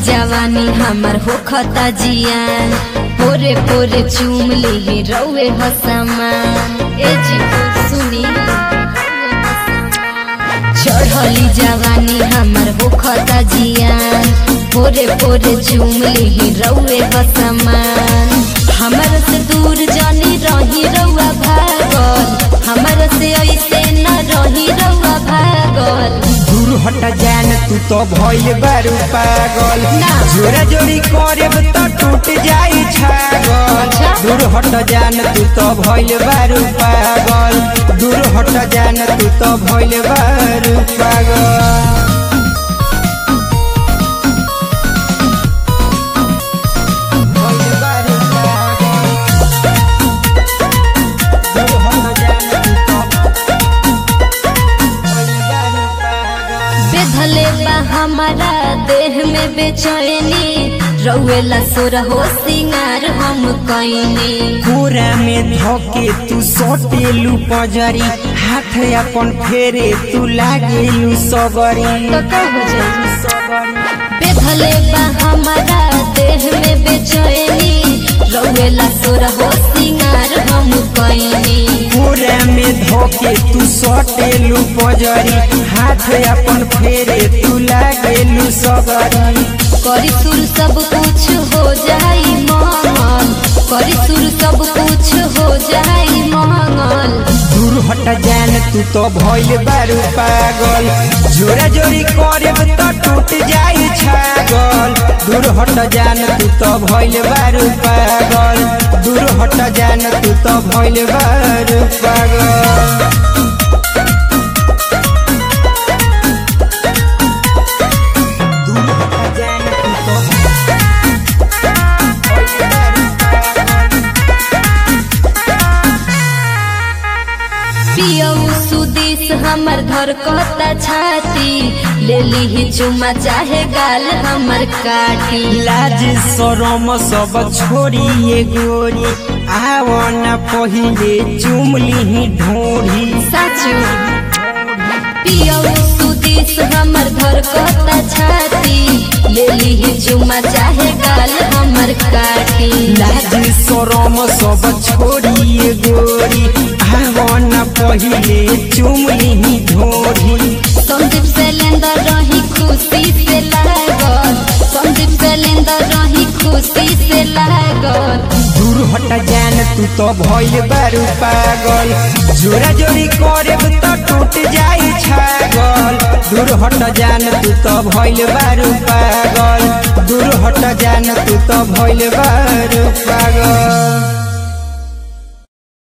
जवानी हमर होखता जियान पोरे पोरे चूम ली रउए हसमान ए जी सुनी चढ़ली जवानी हमर होखता जियान पोरे पोरे चूम ली रउए हसमान हमर से दूर जानी रही रउआ भागल हमर से ऐसे न रही रउआ भागल दूर हट जान तू तो भइल बारू पागल जोरा जोरी करब तो टूट जाई छागल दूर हट जान तू तो भइल बारू पागल दूर हट जान तू तो भइल बारू पागल बेधले बा हमारा देह में बेचैनी रउएला सोर हो सिंगार हम कइनी पूरा में धोके तू सोटेलू पजरी हाथ अपन फेरे तू लागेलू सबरी तो का हो जाई बेधले बा हमारा देह में बेचैनी रउएला सोर हो सिंगार हम कइनी पूरा में धोके तू सोटेलू पजरी हाथ अपन फेरे तू लागेलू सबरी करी सुर सब कुछ हो जाई मंगल करी सुर सब कुछ हो जाई मंगल दूर हट जान तू तो भइल बारू पागल जोरा जोरी करब तो टूट जाई छागल दूर हट जान तू तो भइल बारू पागल दूर हट जान तू तो भइल बारू पागल पियऊ सुदेश हमर घर कहता छाती ले ली चुमा चाहे गाल हमर काटी लाज शरम सब छोड़ी ये गोरी आवना पहिले चुमली ढोरी साचू पियऊ सुदेश हमर घर कहता छाती ले ली चुमा चाहे गाल हमर काटी लाज शरम सब छोड़ी ये गोरी आवना पहिले चुमली ढोरी संदीप शैलेंद्र रही खुशी से लागल संदीप शैलेंद्र रही खुशी से लागल दूर हट जान तू तो भइल बारू पागल जोरा जोरी करब तो टूट जाई छागल दूर हट जान तू तो भइल बारू पागल दूर हट जान तू तो भइल बारू पागल।